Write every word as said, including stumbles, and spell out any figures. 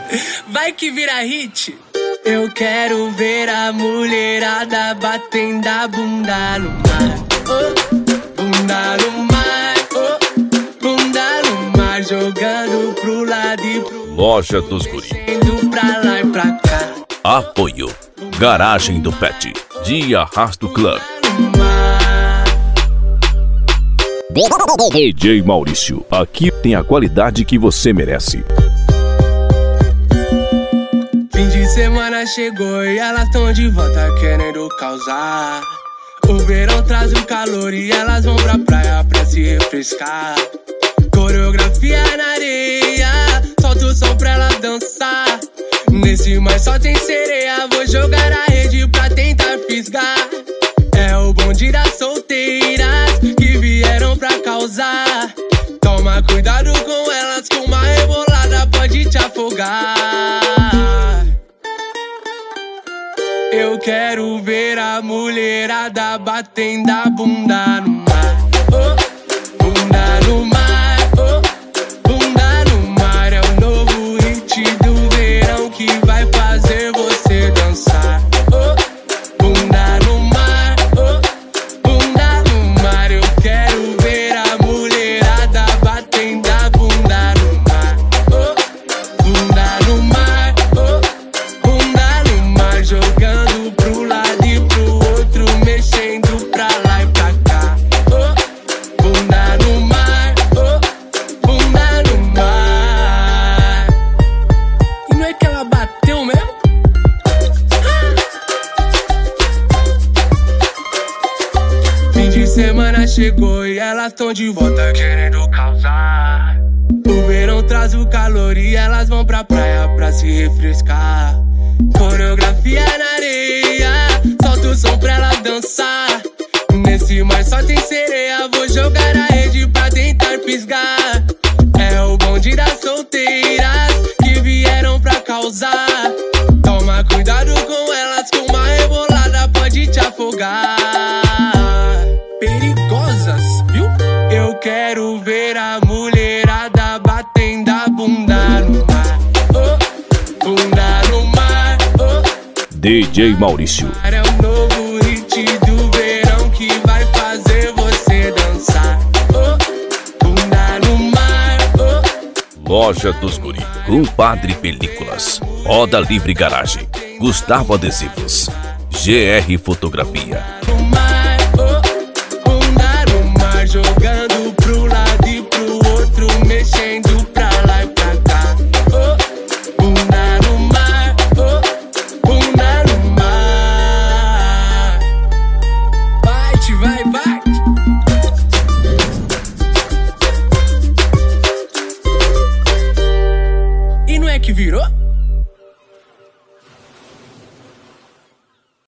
Vai que vira hit. Eu quero ver a mulherada batendo a bunda no mar. Oh, bunda no mar, oh, bunda no mar, jogando pro lado e pro outro. Loja dos Guri. Indo pra lá e pra cá. Apoio Garagem do Pet de Arrasto Club. D J Maurício, aqui tem a qualidade que você merece. Fim de semana chegou e elas tão de volta querendo causar. O verão traz o calor e elas vão pra praia pra se refrescar. Coreografia na areia, solta o som pra elas dançar. Nesse mar só tem sereia, vou jogar a rede pra tentar fisgar. É o bonde das solteiras que vieram pra causar. Toma cuidado com elas, com uma rebolada pode te afogar. Eu quero ver a mulherada batendo a bunda no mar. Oh, bunda no mar, oh, bunda no mar. É o novo hit do verão que vai fazer você dançar. Oh, bunda no mar, oh, bunda no mar. Eu quero ver a mulherada batendo a bunda no mar. Oh, bunda no mar, oh, bunda no mar, jogando pro lado e pro outro, mexendo pra lá e pra cá. Oh, bunda no mar, oh, bunda no mar. E não é que ela bateu mesmo? Fim de semana chegou e elas tão de volta querendo causar. O verão traz o calor e elas vão pra praia pra se refrescar. Coreografia na areia, solta o som pra elas dançar. Nesse mar só tem sereia, vou jogar a rede pra tentar fisgar. É o bonde das solteiras que vieram pra causar. Toma cuidado com elas, com uma rebolada pode te afogar. Perigosas, viu? Eu quero ver a mulherada batendo a bunda no mar. Oh, bunda no mar, oh. D J Maurício. É o novo hit do verão que vai fazer você dançar. Oh, bunda no mar, oh. Loja dos Guri, Compadre Películas, Roda Livre Garagem, Gustavo Adesivos, G R Fotografia. No mar, oh, bunda no mar, jogando pro lado e pro outro, mexendo pra lá e pra cá. Oh, bunda no mar, oh, bunda no mar. Vai, vai, vai. E não é que virou?